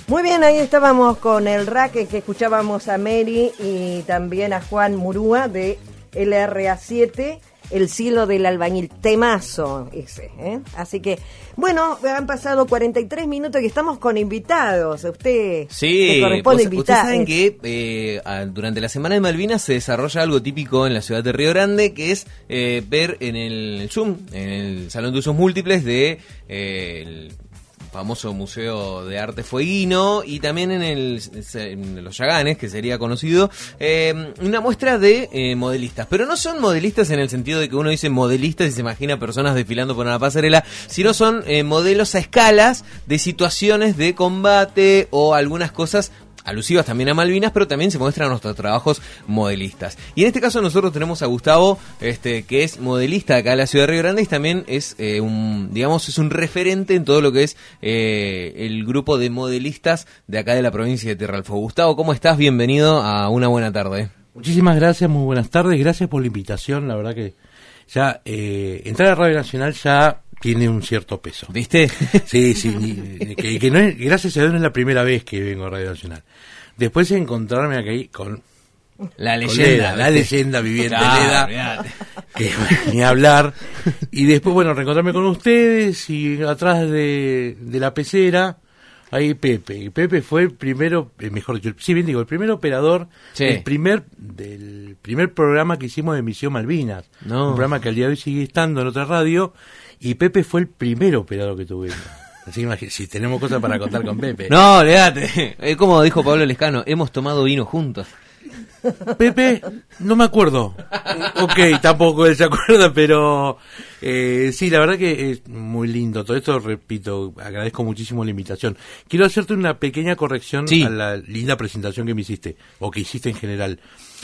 Muy bien, ahí estábamos con el rack que escuchábamos a Mary y también a Juan Murúa de LRA7, El cielo del albañil, temazo ese, ¿eh? Así que, bueno, han pasado 43 minutos y estamos con invitados. A usted le corresponde invitar. Ustedes saben que durante la Semana de Malvinas se desarrolla algo típico en la ciudad de Río Grande, que es ver en el Zoom, en el Salón de Usos Múltiples de el famoso Museo de Arte Fueguino, y también en los Yaganes, que sería conocido, una muestra de modelistas. Pero no son modelistas en el sentido de que uno dice modelistas y se imagina personas desfilando por una pasarela, sino son modelos a escalas de situaciones de combate o algunas cosas alusivas también a Malvinas, pero también se muestran nuestros trabajos modelistas. Y en este caso nosotros tenemos a Gustavo, que es modelista acá en la ciudad de Río Grande, y también es es un referente en todo lo que es el grupo de modelistas de acá de la provincia de Tierra del Fuego. Gustavo, ¿cómo estás? Bienvenido a Una Buena Tarde. Muchísimas gracias, muy buenas tardes, gracias por la invitación. La verdad que ya entrar a Radio Nacional ya tiene un cierto peso. ¿Viste? Sí, que no es, gracias a Dios no es la primera vez que vengo a Radio Nacional. Después de encontrarme aquí con la leyenda, la leyenda viviente, claro, Leda, que ni hablar. Y después, bueno, reencontrarme con ustedes y atrás de la pecera, ahí Pepe. Y Pepe fue el primero, mejor dicho, sí, bien digo, el primer operador del primer programa que hicimos de Misión Malvinas. No. Un programa que al día de hoy sigue estando en otra radio. Y Pepe fue el primer operador que tuvimos. Así que si tenemos cosas para contar con Pepe. No, léate. Como dijo Pablo Lescano, hemos tomado vino juntos. Pepe, no me acuerdo. Ok, tampoco él se acuerda, pero sí, la verdad que es muy lindo. Todo esto, repito, agradezco muchísimo la invitación. Quiero hacerte una pequeña corrección a la linda presentación que me hiciste, o que hiciste en general.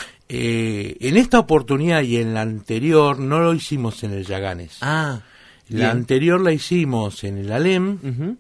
En esta oportunidad y en la anterior no lo hicimos en el Yaganes. La anterior la hicimos en el Alem,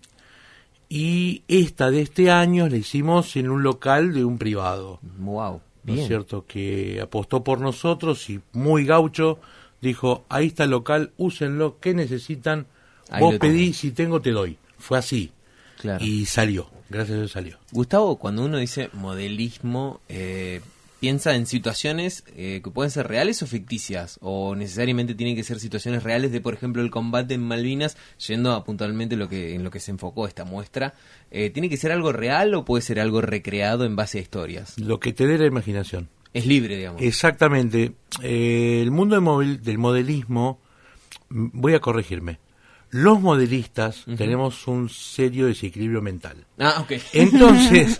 y esta de este año la hicimos en un local de un privado. Wow. ¿No es cierto? Que apostó por nosotros y muy gaucho dijo, ahí está el local, úsenlo, ¿qué necesitan? Vos pedí, si tengo te doy. Fue así. Claro. Y salió, gracias a Dios salió. Gustavo, cuando uno dice modelismo, piensa en situaciones que pueden ser reales o ficticias, o necesariamente tienen que ser situaciones reales de, por ejemplo, el combate en Malvinas, yendo a puntualmente en lo que se enfocó esta muestra. ¿Tiene que ser algo real o puede ser algo recreado en base a historias? Lo que te dé la imaginación. Es libre, digamos. Exactamente. El mundo del modelismo, voy a corregirme. Los modelistas tenemos un serio desequilibrio mental. Ok. Entonces,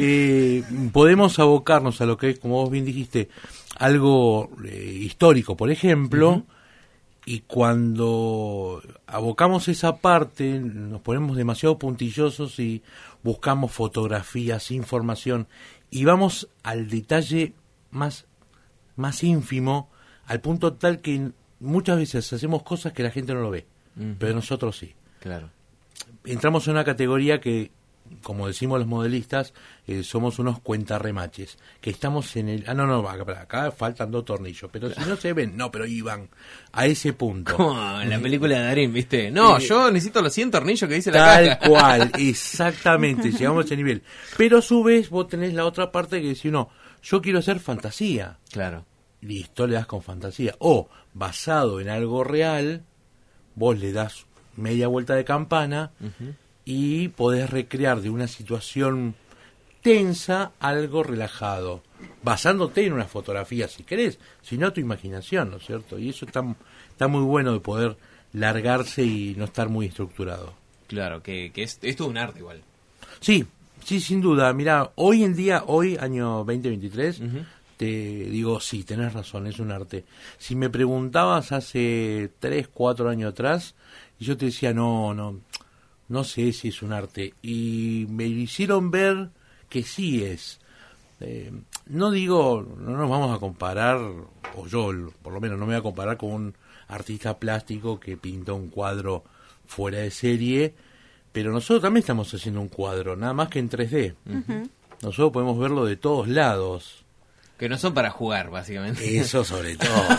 podemos abocarnos a lo que es, como vos bien dijiste, algo histórico, por ejemplo, y cuando abocamos esa parte, nos ponemos demasiado puntillosos y buscamos fotografías, información, y vamos al detalle más ínfimo, al punto tal que muchas veces hacemos cosas que la gente no lo ve. Pero nosotros sí. Claro. Entramos en una categoría que, como decimos los modelistas, somos unos cuentarremaches, que estamos en el... acá faltan 2 tornillos, pero si no se ven, pero iban a ese punto. Como en la película de Darín, ¿viste? No, yo necesito los 100 tornillos que dice la caja. Tal cual, exactamente, llegamos a ese nivel. Pero a su vez vos tenés la otra parte que dice, no, yo quiero hacer fantasía. Claro. Listo, le das con fantasía. O, basado en algo real, vos le das media vuelta de campana y podés recrear de una situación tensa algo relajado, basándote en una fotografía si querés, si no tu imaginación, ¿no es cierto? Y eso está muy bueno de poder largarse y no estar muy estructurado. Claro, que es todo un arte igual. Sí, sin duda. Mirá, hoy en día, año 2023... te digo, sí, tenés razón, es un arte. Si me preguntabas hace 3, 4 años atrás, y yo te decía, no sé si es un arte. Y me hicieron ver que sí es. No nos vamos a comparar, o yo por lo menos no me voy a comparar con un artista plástico que pinta un cuadro fuera de serie, pero nosotros también estamos haciendo un cuadro, nada más que en 3D. Nosotros podemos verlo de todos lados. Que no son para jugar, básicamente. Eso sobre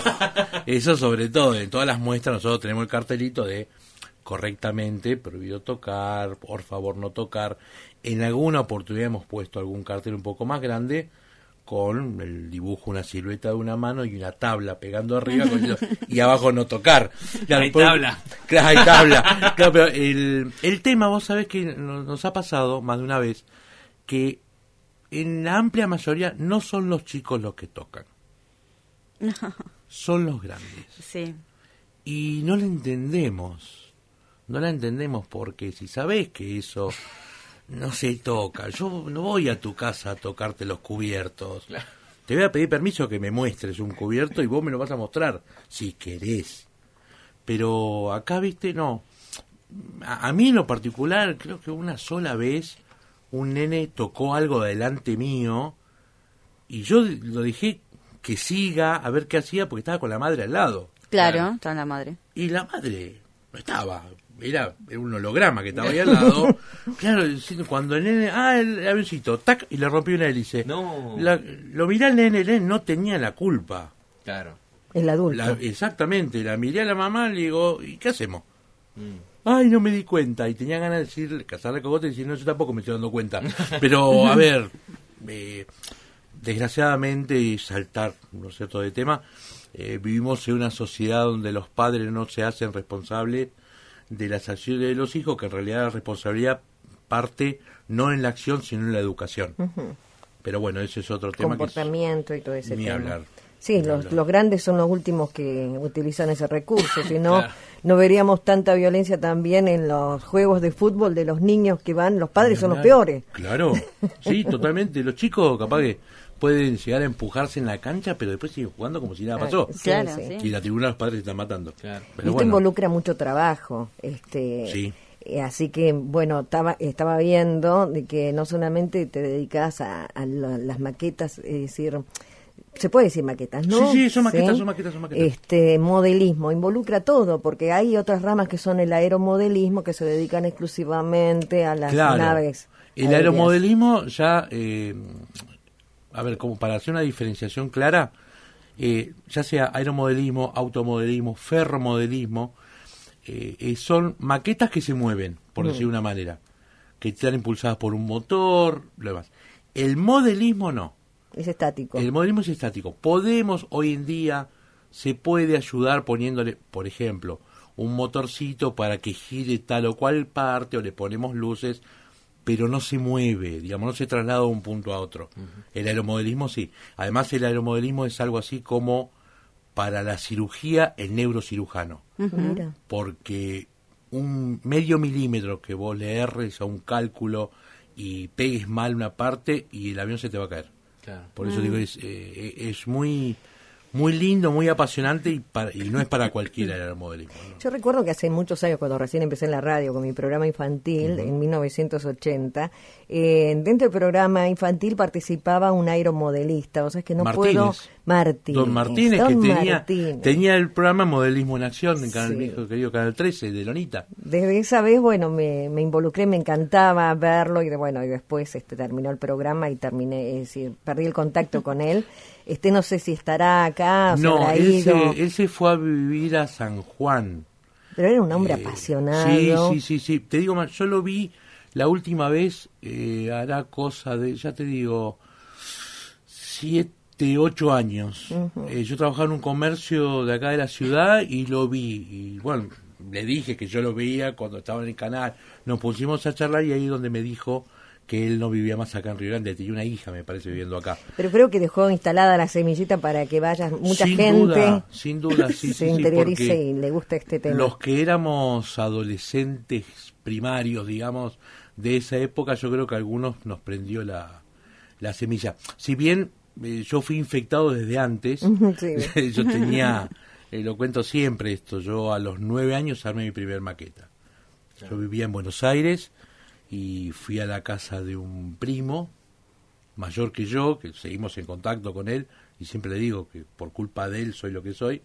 todo. En todas las muestras nosotros tenemos el cartelito de correctamente, prohibido tocar, por favor no tocar. En alguna oportunidad hemos puesto algún cartel un poco más grande con el dibujo, una silueta de una mano y una tabla pegando arriba y abajo no tocar. Claro, hay tabla. Claro, hay tabla. Claro, pero el tema, vos sabés que nos ha pasado más de una vez que en la amplia mayoría no son los chicos los que tocan. No. Son los grandes. Sí. Y no la entendemos. No la entendemos porque si sabés que eso no se toca, yo no voy a tu casa a tocarte los cubiertos. Claro. Te voy a pedir permiso que me muestres un cubierto y vos me lo vas a mostrar, si querés. Pero acá, viste, no. A mí en lo particular, creo que una sola vez un nene tocó algo delante mío y yo lo dejé que siga a ver qué hacía porque estaba con la madre al lado. Claro, está la madre. Y la madre no estaba, era un holograma que estaba ahí al lado. Claro, cuando el nene, el avioncito, tac, y le rompió una hélice. No. Lo miré al nene, el nene no tenía la culpa. Claro. El adulto. Exactamente, la miré a la mamá, le digo, ¿y qué hacemos? Ay, no me di cuenta. Y tenía ganas de decir, cazarle cogote y decir, no, yo tampoco me estoy dando cuenta. Pero, a ver, desgraciadamente, y saltar, ¿no es cierto?, de tema, vivimos en una sociedad donde los padres no se hacen responsables de las acciones de los hijos, que en realidad la responsabilidad parte no en la acción, sino en la educación. Pero bueno, ese es otro tema. Comportamiento y todo ese ni tema. Hablar. Sí, ni hablar. los grandes son los últimos que utilizan ese recurso, si no, Claro. no veríamos tanta violencia también en los juegos de fútbol de los niños que van, los padres son los peores. Claro, sí, totalmente. Los chicos capaz que pueden llegar a empujarse en la cancha, pero después siguen jugando como si nada pasó. Sí, Claro, sí. sí. Y la tribuna los padres se están matando. Claro. Pero Esto bueno, involucra mucho trabajo, Sí. Así que, bueno, estaba viendo de que no solamente te dedicas a las maquetas, es decir, se puede decir maquetas, ¿no? Sí, son maquetas, son maquetas. Modelismo, involucra todo, porque hay otras ramas que son el aeromodelismo, que se dedican exclusivamente a las Claro. naves. El aéreas. aeromodelismo ya, a ver, como para hacer una diferenciación clara, ya sea aeromodelismo, automodelismo, ferromodelismo, son maquetas que se mueven, por decir una manera, que están impulsadas por un motor, lo demás. El modelismo no. Es estático. El modelismo es estático. Podemos, hoy en día, se puede ayudar poniéndole, por ejemplo, un motorcito para que gire tal o cual parte, o le ponemos luces, pero no se mueve, digamos, no se traslada de un punto a otro. El aeromodelismo sí. Además, el aeromodelismo es algo así como para la cirugía el neurocirujano. Mira. Porque un medio milímetro que vos le erres a un cálculo y pegues mal una parte y el avión se te va a caer. Claro. Por eso digo, es muy muy lindo, muy apasionante y no es para cualquiera el aeromodelismo, ¿no? Yo recuerdo que hace muchos años, cuando recién empecé en la radio con mi programa infantil, en 1980, dentro del programa infantil participaba un aeromodelista, o sea, es que no Martínez. puedo... Martínez. Don Martínez, Don que Martínez. tenía el programa Modelismo en Acción en Canal Sí. Viejo, querido Canal 13, de Lonita. Desde esa vez, bueno, me involucré, me encantaba verlo y y después terminó el programa y terminé, es decir, perdí el contacto con él. No sé si estará acá o se No, habrá él ido, se fue a vivir a San Juan. pero era un hombre apasionado. Sí. Te digo más, yo lo vi la última vez, hará cosa de, ya te digo, 7, 8 años. Yo trabajaba en un comercio de acá de la ciudad y lo vi. Y bueno, le dije que yo lo veía cuando estaba en el canal. Nos pusimos a charlar y ahí es donde me dijo que él no vivía más acá en Río Grande, tenía una hija, me parece, viviendo acá. Pero creo que dejó instalada la semillita para que vaya mucha Sin gente, duda, sí, se sí, interiorice porque y le gusta este tema. los que éramos adolescentes primarios, digamos, de esa época, yo creo que a algunos nos prendió la semilla. Si bien yo fui infectado desde antes, Sí. yo tenía, lo cuento siempre esto, yo a los 9 años armé mi primer maqueta. Yo vivía en Buenos Aires y fui a la casa de un primo mayor que yo, que seguimos en contacto con él, y siempre le digo que por culpa de él soy lo que soy.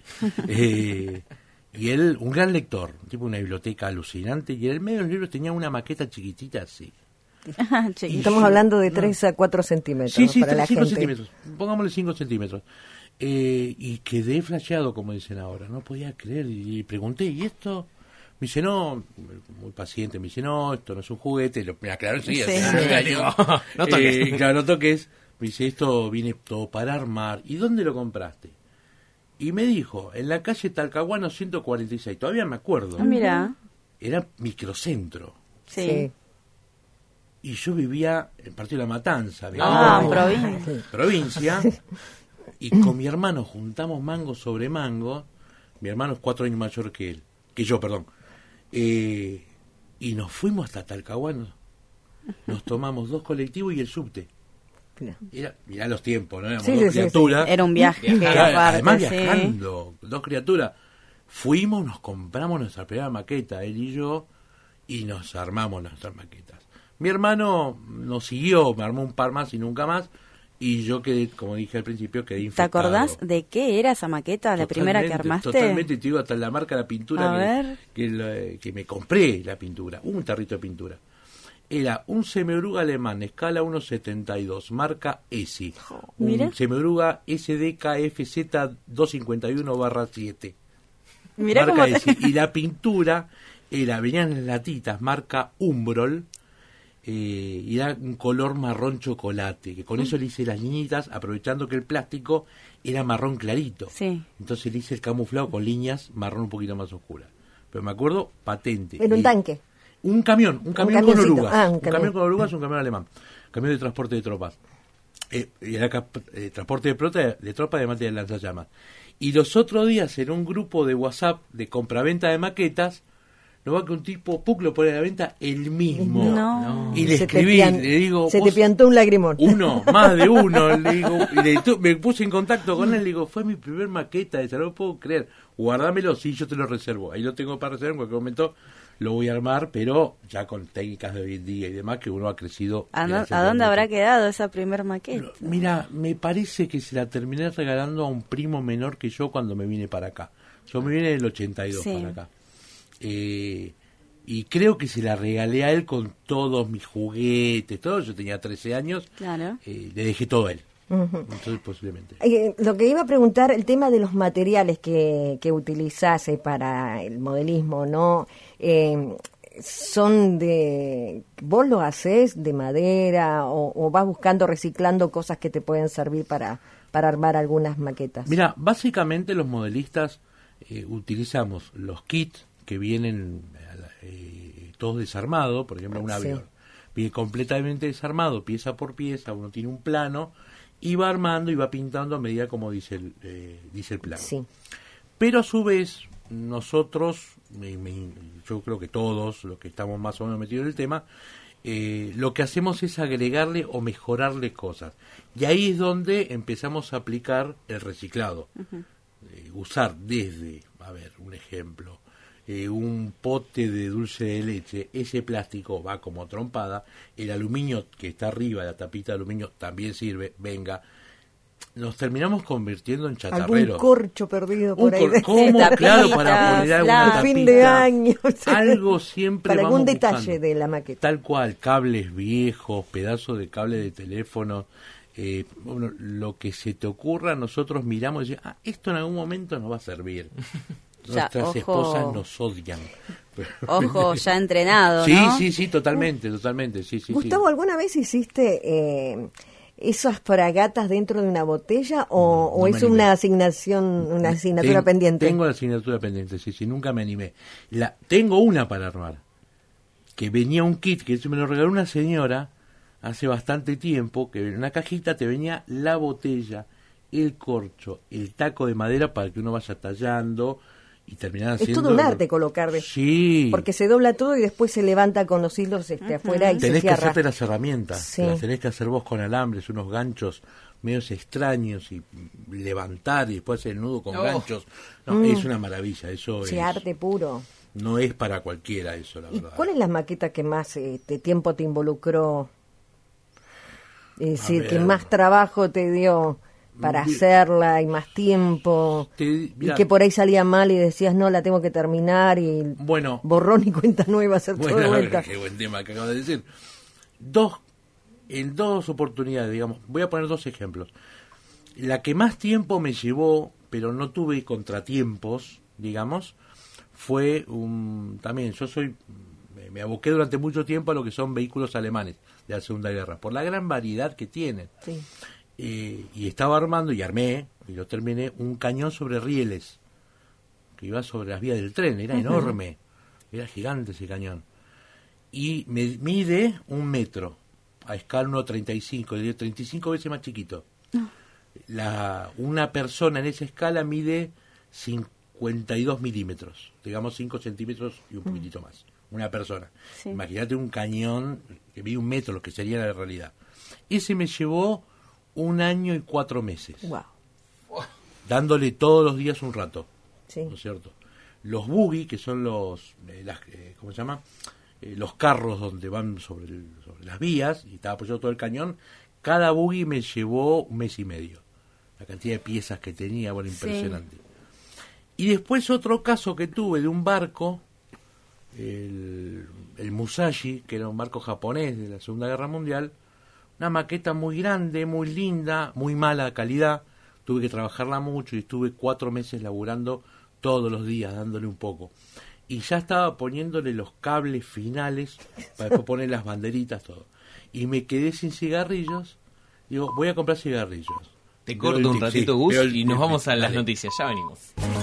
Y él, un gran lector, tipo una biblioteca alucinante, y en el medio de los libros tenía una maqueta chiquitita así. Chiquito. Estamos hablando de 3 a 4 centímetros Sí, para la 5 gente. centímetros, pongámosle 5 centímetros. Y quedé flasheado, como dicen ahora, no podía creer, y pregunté, ¿y esto Me dice, no, muy paciente, me dice, no, esto no es un juguete, me aclaró enseguida. Sí. No toques. Claro, no toques. Me dice, esto viene todo para armar. ¿Y dónde lo compraste? Y me dijo, en la calle Talcahuano 146, todavía me acuerdo. Ah, mira. Era microcentro. Sí. Y yo vivía en Partido de la Matanza, Ah, digamos, provincia. provincia. Y con mi hermano juntamos mango sobre mango. Mi hermano es 4 años mayor que yo, perdón. Y nos fuimos hasta Talcahuano. Nos tomamos 2 colectivos y el subte. Mirá los tiempos, ¿no? Éramos Sí, 2 sí, sí, criaturas. Era un viaje. Claro, aparte, además sí. viajando, 2 criaturas. Fuimos, nos compramos nuestra primera maqueta, él y yo, y nos armamos nuestras maquetas. Mi hermano nos siguió, me armó un par más y nunca más, y yo quedé, como dije al principio, quedé ¿Te infectado. acordás de qué era esa maqueta, la primera que armaste? Totalmente, te digo, hasta la marca de la pintura A ver. que me compré la pintura, un tarrito de pintura. Era un semioruga alemán, escala 1.72, marca ESI. Mira. Un semioruga SDKFZ 251/7. Mirá Marca cómo ESI. Y la pintura venían en latitas, marca Umbrol, y era un color marrón chocolate, que con eso le hice las líneas, aprovechando que el plástico era marrón clarito. Sí. Entonces le hice el camuflado con líneas marrón un poquito más oscuras. Pero me acuerdo, patente. En un Y- tanque. Un camión con camioncito. orugas. Ah, un un camión. camión con orugas, un camión alemán. Camión de transporte de tropas. Y era transporte de tropas de materia de lanzallamas. Y los otros días, en un grupo de WhatsApp de compraventa de maquetas, no va que un tipo, Puc, lo pone a la venta el mismo. No. Y le Se te escribí, pian- le digo, se te vos- piantó un lagrimón. uno, más de uno, le digo, y me puse en contacto con él, le digo, fue mi primer maqueta, no lo puedo creer, guárdamelo, sí, yo te lo reservo, ahí lo tengo para reservar, en cualquier momento lo voy a armar, pero ya con técnicas de hoy en día y demás, que uno ha crecido. ¿A gracias dónde a habrá mucho. quedado esa primer maqueta? Mira, me parece que se la terminé regalando a un primo menor que yo cuando me vine para acá. Yo me vine en el 82 Sí. para acá. Y creo que se la regalé a él con todos mis juguetes, todo. Yo tenía 13 años, Claro. le dejé todo a él. Entonces, posiblemente. Lo que iba a preguntar, el tema de los materiales que utilizás para el modelismo, ¿no? ¿Son de... ¿Vos lo hacés de madera o vas buscando, reciclando cosas que te pueden servir para armar algunas maquetas? Mira, básicamente los modelistas utilizamos los kits que vienen todos desarmados, por ejemplo un Sí. avión. Viene completamente desarmado, pieza por pieza, uno tiene un plano y va armando y va pintando a medida como dice el plano. Sí. Pero a su vez, nosotros, yo creo que todos los que estamos más o menos metidos en el tema, lo que hacemos es agregarle o mejorarle cosas. Y ahí es donde empezamos a aplicar el reciclado. Usar desde, a ver, un ejemplo, un pote de dulce de leche, ese plástico va como trompada, el aluminio que está arriba, la tapita de aluminio también sirve, venga. Nos terminamos convirtiendo en Algún chatarreros. corcho perdido por ahí. ¿Cómo? Tapitas, Claro, para poner alguna la- Fin tapita. de año. Algo siempre Para algún vamos detalle buscando. de la maqueta. Tal cual, cables viejos, pedazos de cable de teléfono, bueno, lo que se te ocurra, nosotros miramos y decimos, esto en algún momento nos va a servir. Ya, Nuestras ojo. esposas nos odian. Ojo, ya entrenado, Sí, ¿no? sí, totalmente, sí, sí. Gustavo, sí. ¿alguna vez hiciste esas fragatas dentro de una botella o No me es animé. una asignatura pendiente? Tengo la asignatura pendiente, sí, nunca me animé. Tengo una para armar, que venía un kit, que me lo regaló una señora hace bastante tiempo, que en una cajita te venía la botella, el corcho, el taco de madera para que uno vaya tallando y terminar Es haciendo... todo un arte colocar, Sí. porque se dobla todo y después se levanta con los hilos afuera y se Tenés que cierra. hacerte las herramientas, Sí. las tenés que hacer vos con alambres, unos ganchos medios extraños y levantar y después hacer el nudo con ganchos. No, es una maravilla, eso Sí, es... arte puro. No es para cualquiera eso, la ¿Y verdad. cuál es la maqueta que más tiempo te involucró? Es decir, que ver. más trabajo te dio para hacerla y más tiempo. Te- mirá, y que por ahí salía mal y decías, no, la tengo que terminar y Bueno, borrón y cuenta nueva, hacer todo de bueno, vuelta. qué buen tema que acabas de decir. En dos oportunidades, digamos, voy a poner 2 ejemplos. La que más tiempo me llevó, pero no tuve contratiempos, digamos, fue también, me aboqué durante mucho tiempo a lo que son vehículos alemanes de la Segunda Guerra, por la gran variedad que tienen. Sí. Y estaba armando, y armé, y lo terminé, un cañón sobre rieles, que iba sobre las vías del tren, era enorme, era gigante ese cañón. Y mide 1 metro, a escala 1,35, 35 veces más chiquito. Una persona en esa escala mide 52 milímetros, digamos 5 centímetros y un poquitito más. Una persona. Sí. Imagínate un cañón que mide 1 metro, lo que sería la realidad. Ese me llevó 1 año y 4 meses, Wow. dándole todos los días un rato, Sí. ¿no es cierto? Los buggy, que son ¿cómo se llama? Los carros donde van sobre las vías, y estaba apoyado todo el cañón, cada buggy me llevó 1 mes y medio. La cantidad de piezas que tenía, bueno, impresionante. Y después otro caso que tuve de un barco, el Musashi, que era un barco japonés de la Segunda Guerra Mundial, una maqueta muy grande, muy linda, muy mala calidad, tuve que trabajarla mucho y estuve 4 meses laburando todos los días, dándole un poco. Y ya estaba poniéndole los cables finales para después poner las banderitas, todo. Y me quedé sin cigarrillos, digo, voy a comprar cigarrillos. Te corto un ratito, sí, Gus, veo y nos vamos a las dale. noticias. Ya venimos.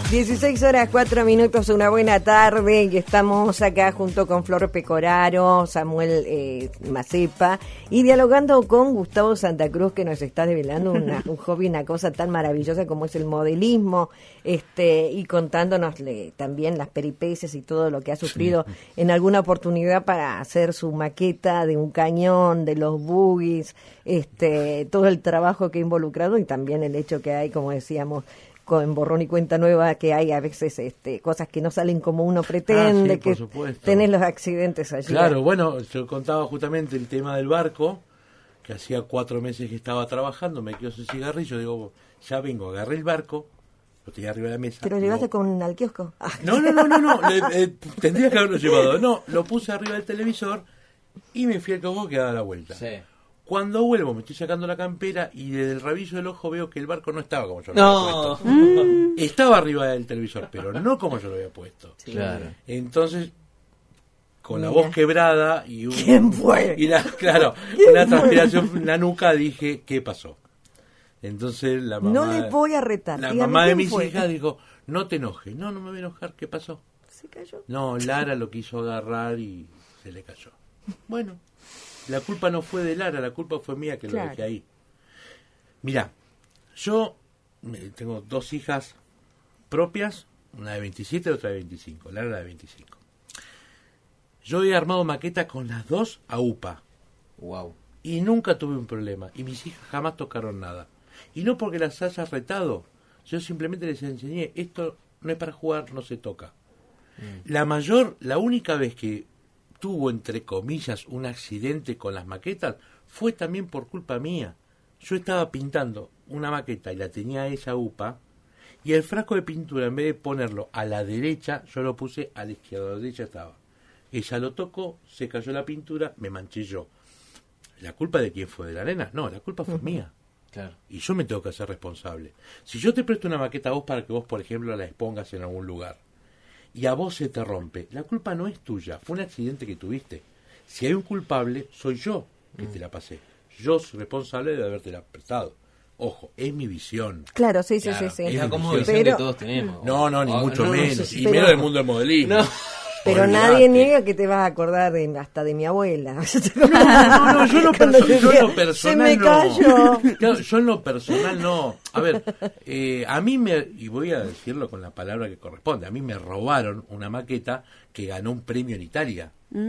16:04, una buena tarde, y estamos acá junto con Flor Pecoraro, Samuel Macepa, y dialogando con Gustavo Santa Cruz, que nos está develando un hobby, una cosa tan maravillosa como es el modelismo, y contándonos también las peripecias y todo lo que ha sufrido en alguna oportunidad para hacer su maqueta de un cañón, de los buggies, todo el trabajo que ha involucrado, y también el hecho que hay, como decíamos, con borrón y cuenta nueva, que hay a veces cosas que no salen como uno pretende, sí, por que supuesto. tenés los accidentes allí. Claro, bueno, yo contaba justamente el tema del barco, que hacía 4 meses que estaba trabajando, me quedó ese cigarrillo, digo, ya vengo, agarré el barco, lo tenía arriba de la mesa. ¿Te lo llevaste digo, al kiosco? Ah. No, tendría que haberlo llevado. No, lo puse arriba del televisor y me fui al kiosco que daba la vuelta. Sí. Cuando vuelvo me estoy sacando la campera y desde el rabillo del ojo veo que el barco no estaba como yo lo No. había puesto. Estaba arriba del televisor, pero no como yo lo había puesto. Claro. Entonces, con la Mira. voz quebrada y ¿Quién fue? y claro, una transpiración en la nuca, dije, ¿qué pasó? Entonces la mamá, No le voy a retar. la Dígame, mamá de ¿quién mis fue? hijas dijo, no te enojes. No me voy a enojar, ¿qué pasó? ¿Se cayó? No, Lara lo quiso agarrar y se le cayó. Bueno, la culpa no fue de Lara, la culpa fue mía que Claro. lo dejé ahí. Mirá, yo tengo 2 hijas propias, una de 27 y otra de 25, Lara la de 25. Yo he armado maquetas con las 2 a UPA Wow. y nunca tuve un problema, y mis hijas jamás tocaron nada. Y no porque las haya retado, yo simplemente les enseñé, esto no es para jugar, no se toca. La única vez que tuvo, entre comillas, un accidente con las maquetas fue también por culpa mía. Yo estaba pintando una maqueta y la tenía esa UPA, y el frasco de pintura, en vez de ponerlo a la derecha, yo lo puse a la izquierda, a la derecha estaba. Ella lo tocó, se cayó la pintura, me manché yo. ¿La culpa de quién fue? ¿De la nena? No, la culpa fue mía. Claro. Y yo me tengo que hacer responsable. Si yo te presto una maqueta a vos para que vos, por ejemplo, la expongas en algún lugar, y a vos se te rompe, la culpa no es tuya, fue un accidente que tuviste. Si hay un culpable, soy yo que te la pasé. Yo soy responsable de habértela prestado. Ojo, es mi visión. Claro, sí. Es Es la mi cosmovisión visión. que todos tenemos. No, ni mucho menos. sí, sí. Y Pero- menos del mundo del modelismo. No. Pero Olvidate. nadie niega que te vas a acordar hasta de mi abuela. No, yo en lo Cuando personal se me no. cayó. Claro, yo en lo personal no. A ver, a mí y voy a decirlo con la palabra que corresponde, a mí me robaron una maqueta que ganó un premio en Italia.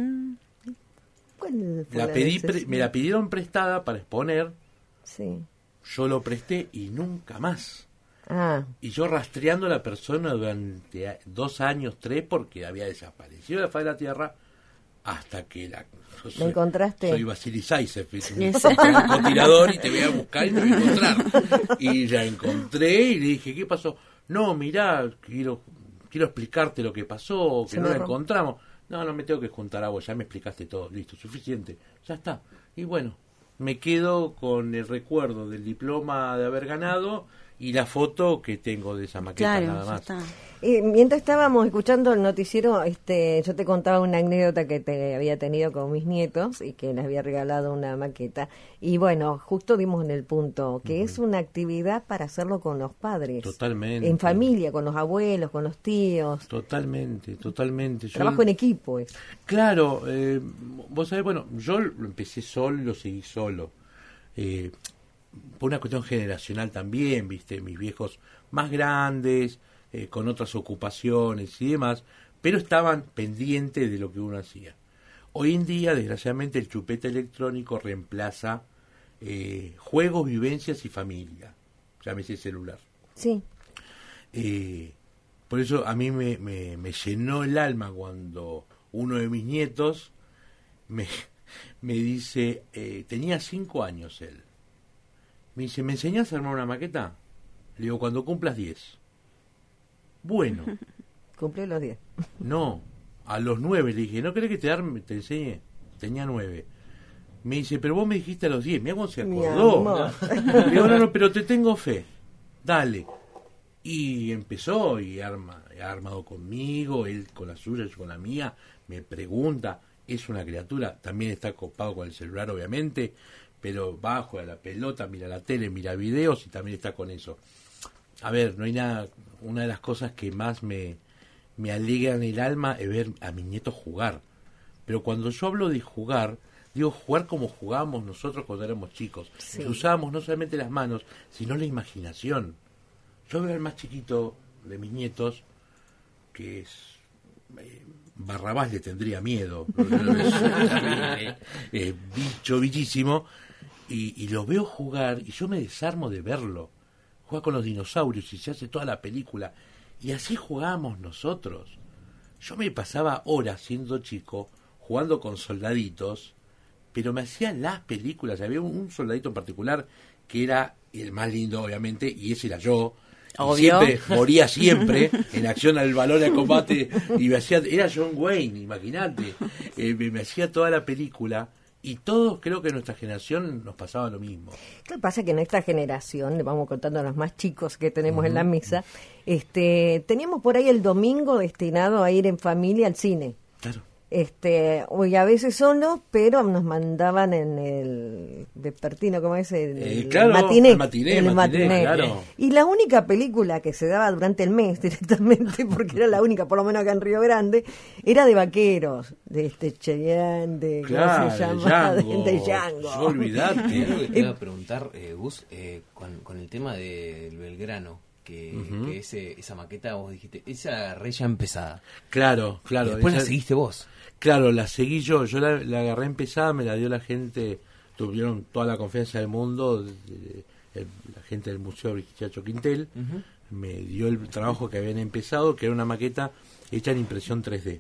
¿Cuál fue necesidad? Me la pidieron prestada para exponer, Sí. yo lo presté y nunca más. Ah, Y yo rastreando a la persona durante 2 años, 3, porque había desaparecido de la faz de la tierra, hasta que ¿la encontraste? Soy Vasily Zaisev, un francotirador, y te voy a buscar y te voy a encontrar. Y la encontré y le dije, ¿qué pasó? No, mirá, quiero explicarte lo que pasó, que Se no me la rompe. encontramos. No me tengo que juntar a vos, ya me explicaste todo, listo, suficiente, ya está. Y bueno, me quedo con el recuerdo del diploma de haber ganado y la foto que tengo de esa maqueta Claro, nada ya más. está. Mientras estábamos escuchando el noticiero, yo te contaba una anécdota que te había tenido con mis nietos y que les había regalado una maqueta. Y bueno, justo dimos en el punto que es una actividad para hacerlo con los padres. Totalmente. En familia, con los abuelos, con los tíos. Totalmente. Trabajo en equipo es. Claro, vos sabés, bueno, yo lo empecé solo y lo seguí solo. Por una cuestión generacional también, viste, mis viejos más grandes, con otras ocupaciones y demás, pero estaban pendientes de lo que uno hacía. Hoy en día, desgraciadamente, el chupete electrónico reemplaza juegos, vivencias y familia, llámese celular. Sí. Por eso a mí me llenó el alma cuando uno de mis nietos me dice, tenía 5 años él, me dice, ¿me enseñás a armar una maqueta? Le digo, cuando cumplas 10. Bueno. Cumplió los 10. No, a los 9 le dije, ¿no querés que te enseñe? Tenía 9. Me dice, pero vos me dijiste a los 10. Mirá cómo se Mi acordó. amor. Le digo, no, pero te tengo fe. Dale. Y empezó y ha armado conmigo, él con la suya, yo con la mía. Me pregunta, es una criatura, también está copado con el celular obviamente, pero va, juega a la pelota, mira la tele, mira videos y también está con eso. A ver, no hay nada, una de las cosas que más me alegran el alma es ver a mis nietos jugar. Pero cuando yo hablo de jugar, digo jugar como jugábamos nosotros cuando éramos chicos. Sí. Que usábamos no solamente las manos, sino la imaginación. Yo veo al más chiquito de mis nietos, que es... Barrabás le tendría miedo. Bicho, bichísimo. Y lo veo jugar y yo me desarmo de verlo. Juega con los dinosaurios y se hace toda la película. Y así jugábamos nosotros. Yo me pasaba horas siendo chico jugando con soldaditos, pero me hacían las películas. Había un soldadito en particular que era el más lindo, obviamente, y ese era yo. Obvio. Siempre, moría siempre en acción al valor de combate y me hacía, era John Wayne, imagínate. Me hacía toda la película. Y todos, creo que en nuestra generación nos pasaba lo mismo. Lo que pasa es que en esta generación, le vamos contando a los más chicos que tenemos en la mesa, teníamos por ahí el domingo destinado a ir en familia al cine. Claro. Hoy a veces solo, pero nos mandaban en el vespertino, ¿cómo es? El Claro, matiné. el matiné, claro. Y la única película que se daba durante el mes directamente, porque era la única, por lo menos acá en Río Grande, era de vaqueros, de Cheyenne, de Claro, ¿cómo se llama? de Django. Yo olvidate. Algo que te iba a preguntar, Gus, con el tema del Belgrano, que esa maqueta vos dijiste, esa la agarré ya empezada. Claro. Y después la seguiste vos. Claro, la seguí yo la agarré empezada, me la dio la gente, tuvieron toda la confianza del mundo, la gente del Museo Brigichacho Quintel, me dio el trabajo que habían empezado, que era una maqueta hecha en impresión 3D.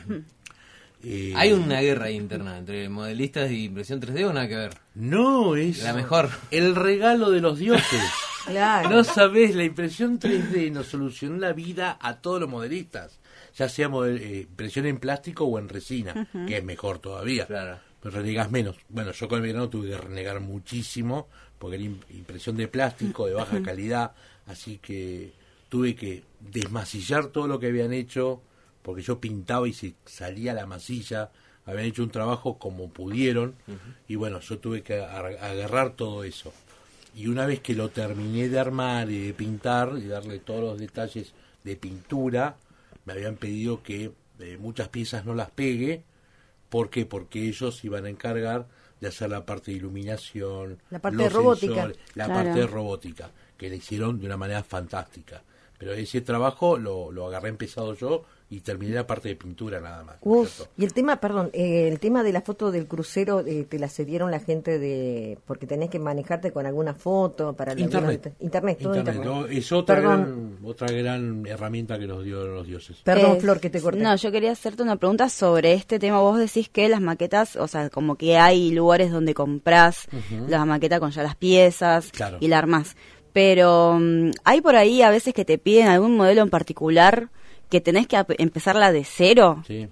¿Hay una guerra interna entre modelistas y impresión 3D o nada que ver? No, es La mejor. el regalo de los dioses. Claro. No sabés, la impresión 3D nos solucionó la vida a todos los modelistas, ya sea impresión en plástico o en resina, que es mejor todavía, Claro. pero renegás menos. Bueno, yo con el Belgrano tuve que renegar muchísimo, porque era impresión de plástico, de baja calidad, así que tuve que desmasillar todo lo que habían hecho, porque yo pintaba y se salía la masilla, habían hecho un trabajo como pudieron, y bueno, yo tuve que agarrar todo eso. Y una vez que lo terminé de armar y de pintar y darle todos los detalles de pintura, me habían pedido que muchas piezas no las pegue. ¿Por qué? Porque ellos iban a encargar de hacer la parte de iluminación, La parte los de robótica. sensores, la Claro. parte de robótica, que la hicieron de una manera fantástica. Pero ese trabajo lo agarré empezado yo y terminé la parte de pintura nada más. ¿no es cierto? Y el tema, perdón, el tema de la foto del crucero, te la cedieron la gente porque tenés que manejarte con alguna foto para Internet. Internet, todo Internet. Internet. Es otra Perdón. otra gran herramienta que nos dio los dioses. Perdón, Flor, que te corté. No, yo quería hacerte una pregunta sobre este tema. Vos decís que las maquetas, o sea, como que hay lugares donde comprás la maqueta con ya las piezas Claro. y la armás. Pero hay por ahí a veces que te piden algún modelo en particular que tenés que empezarla de cero. Sí.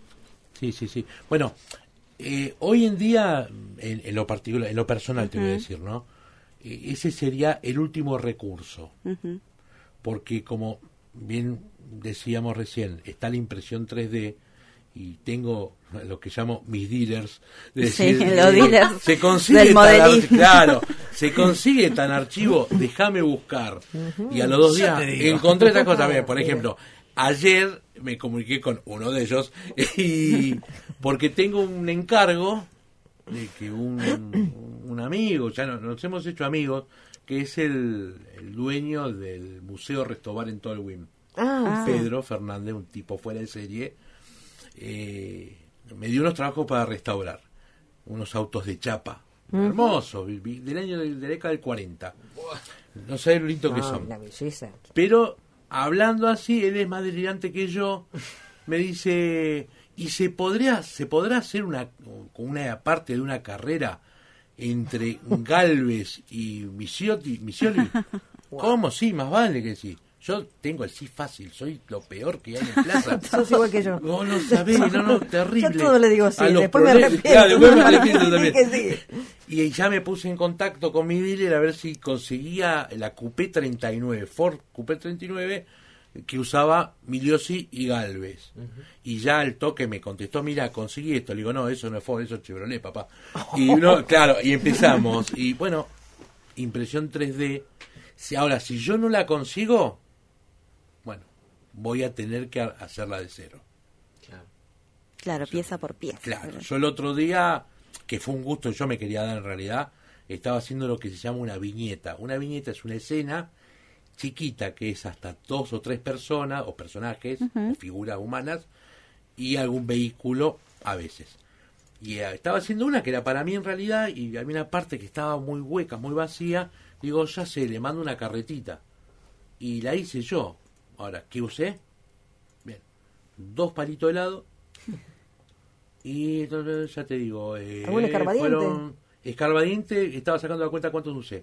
Bueno, hoy en día, en lo particular, en lo personal te voy a decir, ¿no? ese sería el último recurso. Ujú. Porque como bien decíamos recién, está la impresión 3D y tengo lo que llamo mis dealers. De Sí, decir, los dealers se consigue del modelismo. claro, se consigue tan archivo, déjame buscar. Y a los 2 días encontré esta cosa. Bien, por ejemplo, ayer me comuniqué con uno de ellos y porque tengo un encargo de que un amigo, ya nos hemos hecho amigos, que es el dueño del Museo Restobar en Tolwyn. Pedro Fernández, un tipo fuera de serie, me dio unos trabajos para restaurar unos autos de chapa hermosos, del año de la década del 40. No sé lo lindo que son. Una belleza. Pero hablando así, él es más delirante que yo. Me dice, ¿y se podrá hacer una parte de una carrera entre Galvez y Misioli? ¿Cómo? Sí, más vale que sí. Yo tengo el sí fácil, soy lo peor que hay en plaza. Sos igual que yo. No sabés, terrible. Yo todo le digo sí, A los después me problemas- arrepiento. Claro, después me arrepiento también. Sí que sí. Y ya me puse en contacto con mi dealer a ver si conseguía la Coupé 39, Ford Coupé 39, que usaba Miliosi y Galvez. Y ya al toque me contestó, mira, conseguí esto. Le digo, no, eso no es Ford, eso es Chevrolet, papá. Y no, claro, y empezamos. Y bueno, impresión 3D. Ahora, si yo no la consigo, bueno, voy a tener que hacerla de cero. Claro, pieza por pieza. Claro, yo el otro día, que fue un gusto, yo me quería dar en realidad, estaba haciendo lo que se llama una viñeta. Una viñeta es una escena chiquita que es hasta 2 o 3 personas o personajes o figuras humanas y algún vehículo a veces. Y estaba haciendo una que era para mí en realidad y había una parte que estaba muy hueca, muy vacía. Digo, ya sé, le mando una carretita. Y la hice yo. Ahora, ¿qué usé? Bien, 2 palitos de helado. Y entonces ya te digo, ¿Algún escarbadiente? Escarbadiente, estaba sacando la cuenta cuántos usé.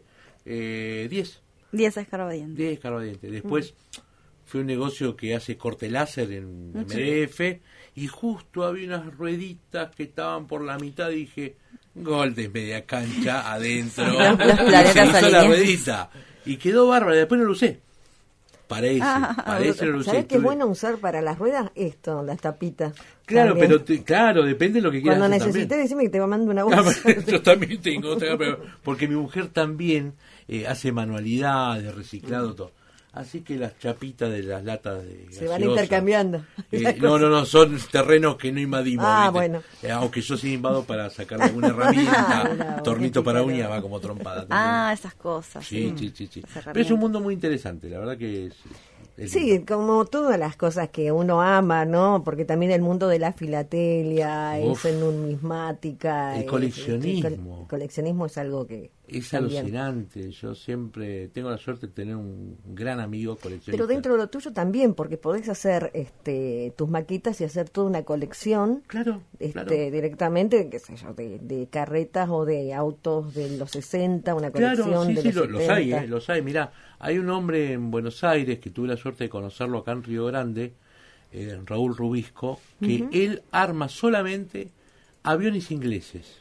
10 10 escarbadientes. 10 escarbadientes. Después fue un negocio que hace corte láser en MDF y justo había unas rueditas que estaban por la mitad y dije, gol de media cancha adentro. Los Y se planetas hizo la alineados. ruedita. Y quedó bárbara, después no lo usé. Parece no lo usé. ¿Sabés qué es bueno usar para las ruedas? Esto, las tapitas. Claro, También. pero claro, depende de lo que quieras Cuando hacer necesites, también. decime que te mando una bolsa. Yo también tengo otra, porque mi mujer también hace manualidades, reciclado, todo. Así que las chapitas de las latas de Se van gaseosa, intercambiando. no, son terrenos que no invadimos. Ah, ¿viste? bueno. Aunque yo sí invado para sacar alguna herramienta, Bravo, tornito qué para pícaro. uña, va como trompada. Ah, esas cosas. sí. Esas Pero es un herramientas. mundo muy interesante, la verdad que es Sí, lindo. como todas las cosas que uno ama, ¿no? Porque también el mundo de la filatelia, Uf. es numismática. El coleccionismo. El coleccionismo es algo que Es también. alucinante. Yo siempre tengo la suerte de tener un gran amigo coleccionista. Pero dentro de lo tuyo también, porque podés hacer tus maquetas y hacer toda una colección Claro, claro. directamente, qué sé yo, de carretas o de autos de los 60, una colección Claro, sí, de sí, los los hay, 70. los hay. Mirá, hay un hombre en Buenos Aires que tuve la suerte de conocerlo acá en Río Grande, Raúl Rubisco, que él arma solamente aviones ingleses.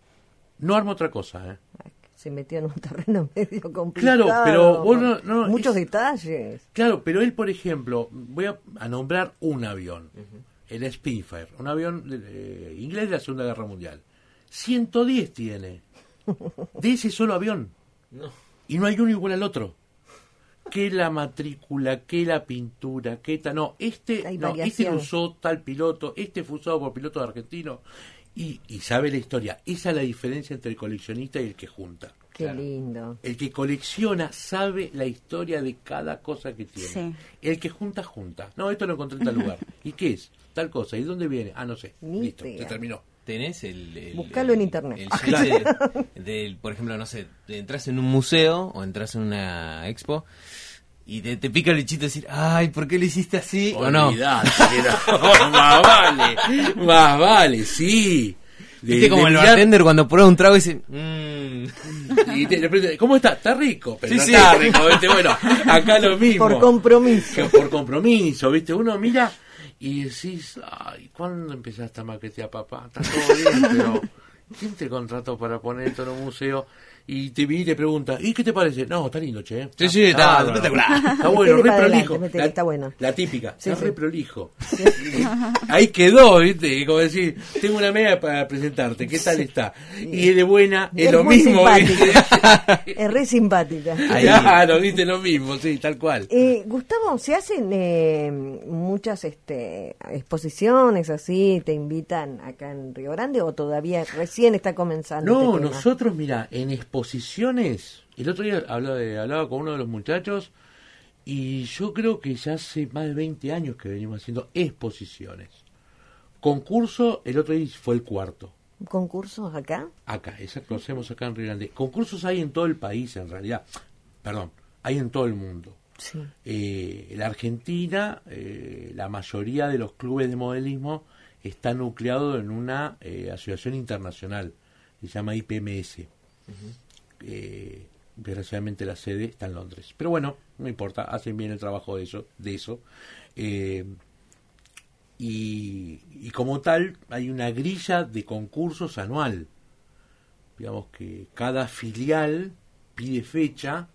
No arma otra cosa, ¿eh? Se metió en un terreno medio complicado. Claro, pero vos no, muchos es- detalles. Claro, pero él, por ejemplo, voy a nombrar un avión, el Spitfire, un avión inglés de la Segunda Guerra Mundial. 110 tiene, de ese solo avión. Y no hay uno igual al otro. Que la matrícula, que la pintura, que tal. No, Hay este lo variación. usó tal piloto, este fue usado por pilotos argentinos. Y sabe la historia. Esa es la diferencia entre el coleccionista y el que junta. Qué lindo. El que colecciona sabe la historia de cada cosa que tiene. Sí. El que junta, junta. No, esto lo encontré en tal lugar. ¿Y qué es? Tal cosa. ¿Y dónde viene? Ah, no sé. Ni Listo, idea. se terminó. Tenés el Buscalo en internet. El chiste del, por ejemplo, no sé, entras en un museo o entras en una expo y te pica el bichito de decir, ay, ¿por qué le hiciste así? ¿O no? Olvidate, más vale, sí. Viste como el mirar- bartender cuando prueba un trago y dice, y le pregunta, ¿cómo está? Está rico, pero Sí, no sí. está rico, ¿viste? Bueno, acá lo mismo. Por compromiso. Que por compromiso, ¿viste? Uno mira y decís, ay, ¿cuándo empezaste a maquetear, papá? Está todo bien, pero ¿quién te contrató para poner esto en un museo? y te viene y te pregunta, ¿y qué te parece? No, está lindo, che. Sí, está bárbaro. espectacular. Está bueno, Metele re para prolijo. adelante, está bueno. La típica, Sí, está sí. re prolijo. Ahí quedó, ¿viste? Como decir, tengo una media para presentarte, ¿qué tal está? Y es de buena, es lo muy mismo. simpática. Es re simpática. Ahí. Claro, viste, lo mismo, sí, tal cual. Gustavo, ¿se hacen muchas exposiciones así? ¿Te invitan acá en Río Grande o todavía recién está comenzando? No, este tema? nosotros, mira, en exposiciones, el otro día hablaba con uno de los muchachos y yo creo que ya hace más de 20 años que venimos haciendo exposiciones. Concurso, el otro día fue el cuarto. ¿Concursos acá? Acá, exacto, lo hacemos acá en Río Grande. Concursos hay en todo el país, en realidad. Perdón, hay en todo el mundo. Sí. En la Argentina, la mayoría de los clubes de modelismo está nucleado en una asociación internacional, se llama IPMS. Desgraciadamente la sede está en Londres. Pero bueno, no importa, hacen bien el trabajo de eso. Y como tal, hay una grilla de concursos anual. Digamos que cada filial pide fecha,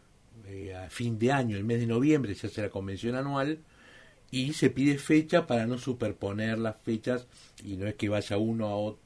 a fin de año, el mes de noviembre se hace la convención anual, y se pide fecha para no superponer las fechas, y no es que vaya uno a otro,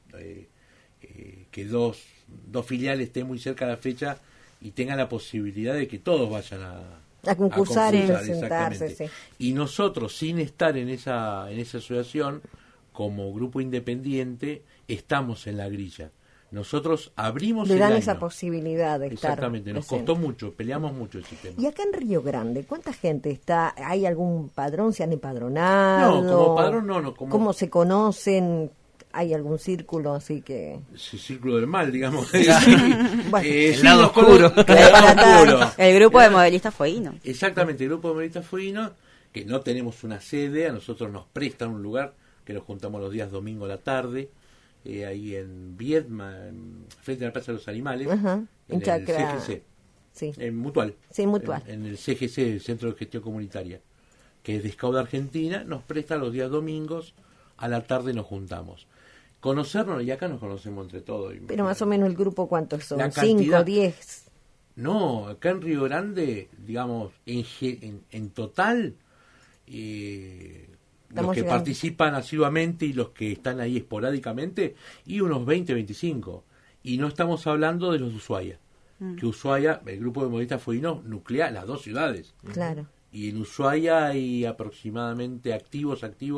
que dos filiales estén muy cerca de la fecha y tengan la posibilidad de que todos vayan a concursar y concursar, presentarse. exactamente. Sí. Y nosotros, sin estar en esa asociación, como grupo independiente, estamos en la grilla. Nosotros abrimos Le el dan año. esa posibilidad de estar. Exactamente, nos presente. costó mucho, peleamos mucho ese tema. Y acá en Río Grande, ¿cuánta gente está? ¿Hay algún padrón? ¿Se han empadronado? No, como padrón no. Como ¿Cómo se conocen? ¿Hay algún círculo así que...? ese círculo del mal, digamos. Bueno, el lado nos oscuro. El lado oscuro. El grupo de modelistas fueguinos. Exactamente, el grupo de modelistas fueguinos, que no tenemos una sede, a nosotros nos prestan un lugar, que nos juntamos los días domingo a la tarde, ahí en Viedma, frente a la Plaza de los Animales, Ajá, en el Chacra. CGC, Sí. en Mutual. Sí, Mutual. En el CGC, el Centro de Gestión Comunitaria, que es de Scout Argentina, nos presta los días domingos, a la tarde nos juntamos. Conocernos, y acá nos conocemos entre todos. Pero más o menos el grupo, ¿cuántos son? La ¿5, cantidad- 10? No, acá en Río Grande, digamos, en total, los Estamos que llegando. participan asiduamente y los que están ahí esporádicamente, y unos 20, 25. Y no estamos hablando de los de Ushuaia, que Ushuaia, el grupo de modelistas fueguinos, nuclea las dos ciudades. Claro. Y en Ushuaia hay aproximadamente activos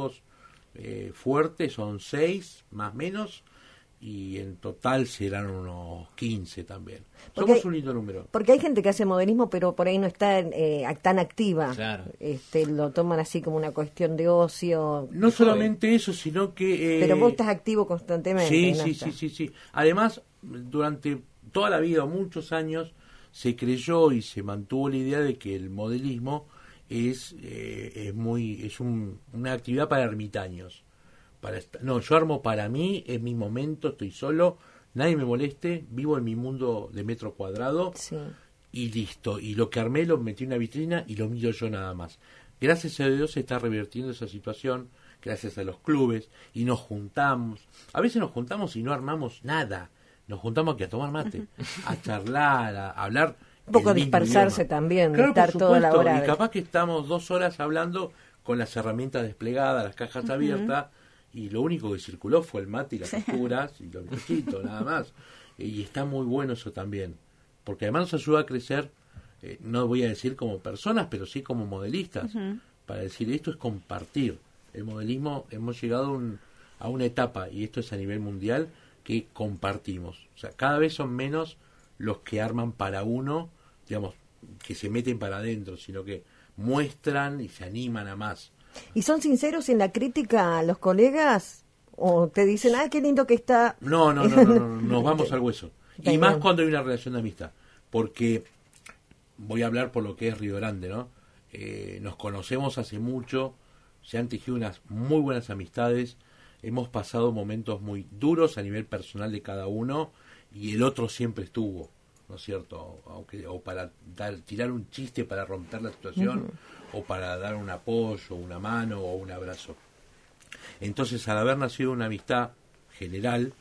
fuertes, son 6, más o menos, y en total serán unos 15 también. Porque Somos un lindo número. Porque hay gente que hace modelismo, pero por ahí no está tan activa. Claro. Lo toman así como una cuestión de ocio. No solamente eso, sino que... Pero vos estás activo constantemente. Sí, ¿no? sí. Además, durante toda la vida, muchos años, se creyó y se mantuvo la idea de que el modelismo es una actividad para ermitaños. No, yo armo para mí, es mi momento, estoy solo, nadie me moleste, vivo en mi mundo de metro cuadrado Sí. y listo. Y lo que armé lo metí en una vitrina y lo miro yo nada más. Gracias a Dios se está revirtiendo esa situación, gracias a los clubes, y nos juntamos. A veces nos juntamos y no armamos nada. Nos juntamos aquí a tomar mate, a charlar, a hablar. Un poco el mismo dispersarse idioma. también, de Claro, estar por toda la supuesto, hora y de- capaz que estamos 2 horas hablando con las herramientas desplegadas, las cajas abiertas, y lo único que circuló fue el mate y las facturas y los bizcochitos, nada más. Y está muy bueno eso también, porque además nos ayuda a crecer, no voy a decir como personas, pero sí como modelistas, para decir esto es compartir. El modelismo, hemos llegado a una etapa, y esto es a nivel mundial, que compartimos. O sea, cada vez son menos los que arman para uno, digamos, que se meten para adentro, sino que muestran y se animan a más. ¿Y son sinceros en la crítica a los colegas? ¿O te dicen, qué lindo que está? No, nos vamos al hueso. Está Y más bien. cuando hay una relación de amistad. Porque voy a hablar por lo que es Río Grande, ¿no? Nos conocemos hace mucho, se han tejido unas muy buenas amistades, hemos pasado momentos muy duros a nivel personal de cada uno, y el otro siempre estuvo, ¿no es cierto? O para tirar un chiste para romper la situación, o para dar un apoyo, una mano o un abrazo. Entonces, al haber nacido una amistad general,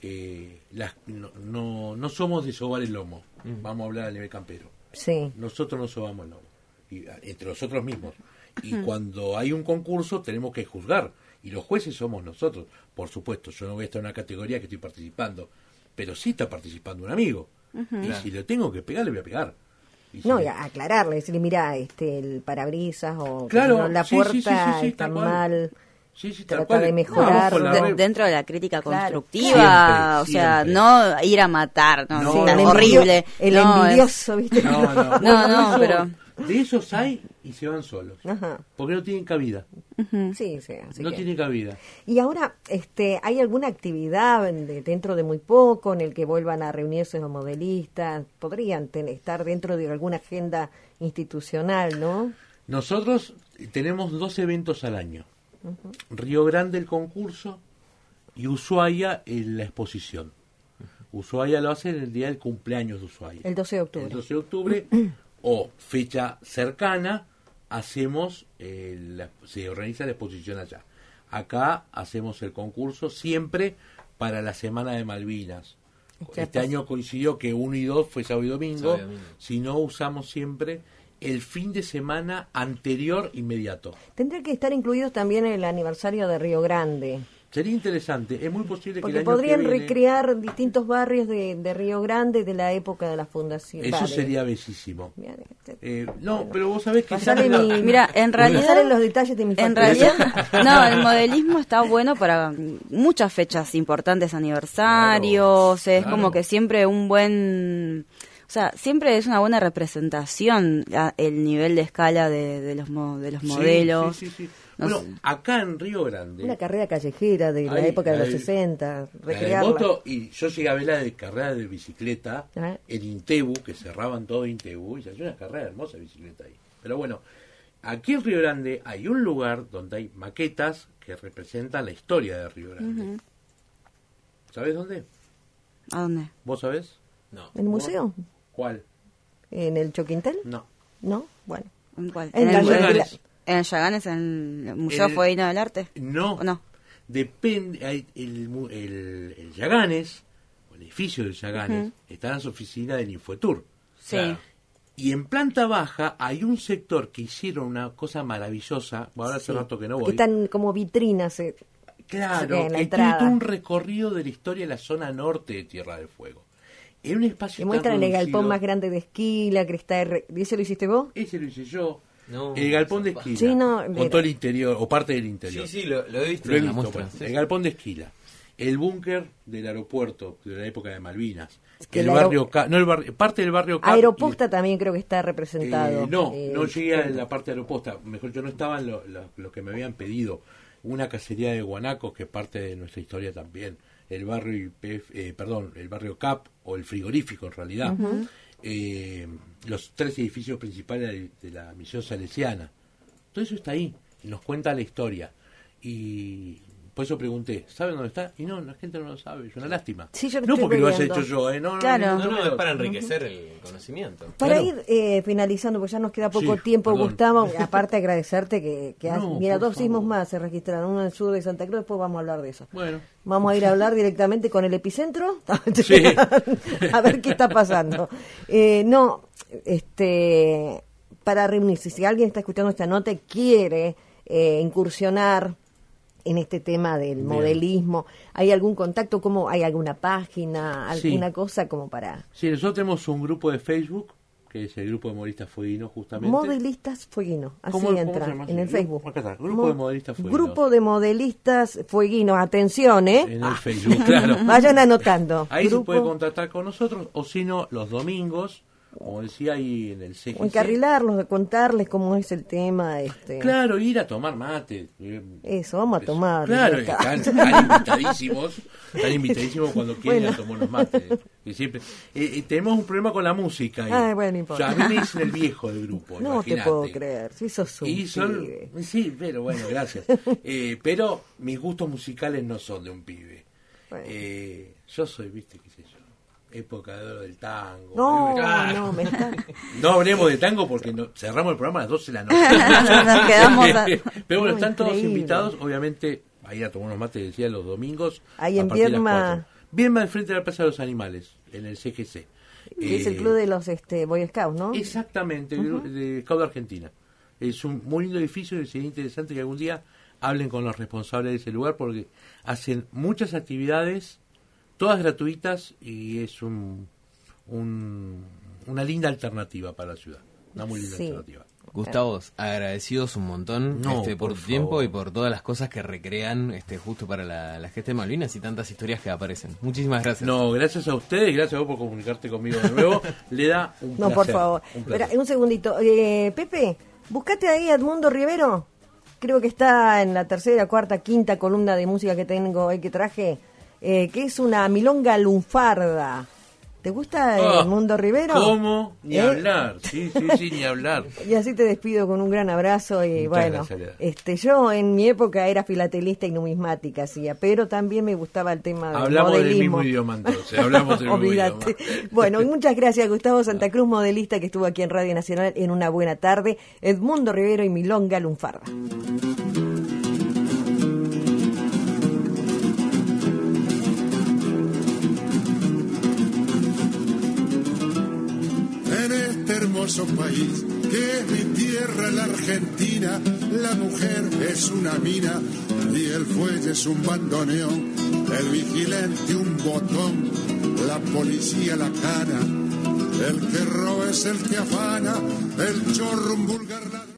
no somos de sobar el lomo. Vamos a hablar a nivel campero. Sí. Nosotros no sobamos el lomo. Entre nosotros mismos. Y cuando hay un concurso tenemos que juzgar. Y los jueces somos nosotros. Por supuesto, yo no voy a estar en una categoría que estoy participando. Pero sí está participando un amigo. Y si le tengo que pegar, le voy a pegar. No, y aclararle, decirle, mira, el parabrisas o claro, la puerta está mal. Trata de mejorar dentro de la crítica constructiva, siempre, o sea, siempre. no ir a matar, horrible. El envidioso, ¿viste? No, pero de esos hay y se van solos. Ajá. Porque no tienen cabida. Sí, así no que... tienen cabida. Y ahora, ¿hay alguna actividad dentro de muy poco en el que vuelvan a reunirse los modelistas? Podrían estar dentro de alguna agenda institucional, ¿no? Nosotros tenemos 2 eventos al año. Río Grande el concurso y Ushuaia la exposición. Ushuaia lo hace en el día del cumpleaños de Ushuaia. El 12 de octubre. El 12 de octubre o fecha cercana hacemos, se organiza la exposición allá. Acá hacemos el concurso siempre para la Semana de Malvinas. Este año coincidió que 1 y 2 fue sábado y domingo. Si no, usamos siempre el fin de semana anterior inmediato. Tendría que estar incluidos también el aniversario de Río Grande. Sería interesante, es muy posible porque que el año podrían que viene, recrear distintos barrios de Río Grande de la época de la fundación. Eso sería bellísimo. Pero vos sabés que mira, en realidad los detalles de mi en realidad el modelismo está bueno para muchas fechas importantes, aniversarios, claro. Como que siempre un buen, o sea, siempre es una buena representación el nivel de escala de los modelos. Sí. Bueno, acá en Río Grande... Una carrera callejera de la época de los 60, recrearla. Y yo llegué a ver la de carrera de bicicleta en Intebu, que cerraban todo Intebu, y se hacía una carrera hermosa de bicicleta ahí. Pero bueno, aquí en Río Grande hay un lugar donde hay maquetas que representan la historia de Río Grande. ¿Sabés dónde? ¿A dónde? ¿Vos sabés? No. ¿En el museo? ¿Cuál? ¿En el Choquintel? No. ¿No? Bueno. ¿En cuál? En el Yaganes. ¿En el Yaganes, en el Museo Fueguino del Arte? No. ¿O no? Depende. Hay el Yaganes, el edificio del Yaganes, está en las oficinas del Infotour. Sí. Claro. Y en planta baja hay un sector que hicieron una cosa maravillosa. Ahora hace rato que no voy. Que están como vitrinas. Claro, que tiene todo un recorrido de la historia de la zona norte de Tierra del Fuego. En un espacio que muestran el galpón más grande de Esquila, que está... ¿Ese lo hiciste vos? Ese lo hice yo. No, el galpón de Esquila. Sí, con todo el interior, o parte del interior. Sí, lo he visto en la muestra. El galpón de Esquila. El búnker del aeropuerto de la época de Malvinas. Que el barrio parte del barrio Cap. Aeroposta también creo que está representado. No llegué a la parte de Aeroposta. Mejor, yo no estaba en lo que me habían pedido. Una cacería de guanacos, que es parte de nuestra historia también. El barrio el barrio Cap, o el frigorífico en realidad. Los 3 edificios principales de la misión salesiana. Todo eso está ahí, y nos cuenta la historia. Y por eso pregunté, ¿saben dónde está? Y no, la gente no lo sabe, es una lástima. Sí, yo lo no estoy porque viendo. lo haya hecho yo, No, es para enriquecer el conocimiento. Para Claro. ir finalizando, porque ya nos queda poco tiempo, perdón. Gustavo, aparte agradecerte que mira, 2 sismos favor. más se registraron, uno en el sur de Santa Cruz, después vamos a hablar de eso. Bueno. Vamos a ir a hablar directamente con el epicentro, Sí. a ver qué está pasando. Para reunirse, si alguien está escuchando esta nota y quiere incursionar en este tema del modelismo, ¿hay algún contacto? ¿Hay alguna página, alguna cosa como para...? Sí, nosotros tenemos un grupo de Facebook, que es el grupo de modelistas fueguinos, justamente. Modelistas Fueguinos, así ¿Cómo se entra llama? en el Facebook. Acá está, grupo de modelistas fueguinos. Grupo de modelistas fueguinos, atención, En el Facebook, claro. Vayan anotando. Ahí Grupo, se puede contactar con nosotros, o si no, los domingos, como decía ahí en el CGC. o encarrilarlos, de contarles cómo es el tema. Claro, ir a tomar mate. Eso, vamos a tomar. Claro, acá. están invitadísimos cuando quieran Bueno. tomar unos mates. Y siempre, tenemos un problema con la música. Bueno, no importa. O sea, a mí me dicen el viejo del grupo. No te imagínate. puedo creer, si sos un pibe. Sí, pero bueno, gracias. Pero mis gustos musicales no son de un pibe. Bueno. Yo soy, viste, qué sé yo, época de oro del tango. No, me está... No hablemos de tango porque cerramos el programa a las 12 de la noche. Nos quedamos Pero bueno, están todos increíble. invitados, obviamente, a ir a tomar unos mates, decía, los domingos. Ahí a en partir de las Viedma. 4. bien más frente a la Plaza de los Animales, en el CGC. Que es el club de los Boy Scouts, ¿no? Exactamente, de Scout de Argentina. Es un muy lindo edificio y sería interesante que algún día hablen con los responsables de ese lugar porque hacen muchas actividades, todas gratuitas, y es una linda alternativa para la ciudad. Una muy linda alternativa. Gustavo, agradecidos un montón por tu tiempo y por todas las cosas que recrean justo para la gesta de Malvinas y tantas historias que aparecen. Muchísimas gracias. No, gracias a ustedes, gracias a vos por comunicarte conmigo de nuevo. Le da un placer. No, por favor. Espera, un segundito. Pepe, buscate ahí a Edmundo Rivero. Creo que está en la tercera, cuarta, quinta columna de música que tengo hoy que traje, que es una milonga lunfarda. ¿Te gusta Edmundo Rivero? ¿Cómo? Ni hablar, sí, ni hablar. Y así te despido con un gran abrazo y Muchas bueno, gracias. yo en mi época era filatelista y numismática, pero también me gustaba el tema del hablamos modelismo. del mismo idioma entonces, hablamos del mismo idioma. Bueno, muchas gracias Gustavo Santa Cruz, modelista que estuvo aquí en Radio Nacional en una buena tarde. Edmundo Rivero y milonga lunfarda. Hermoso país que es mi tierra, la Argentina, la mujer es una mina y el fuelle es un bandoneón, el vigilante un botón, la policía la cana, el que roba es el que afana, el chorro un vulgar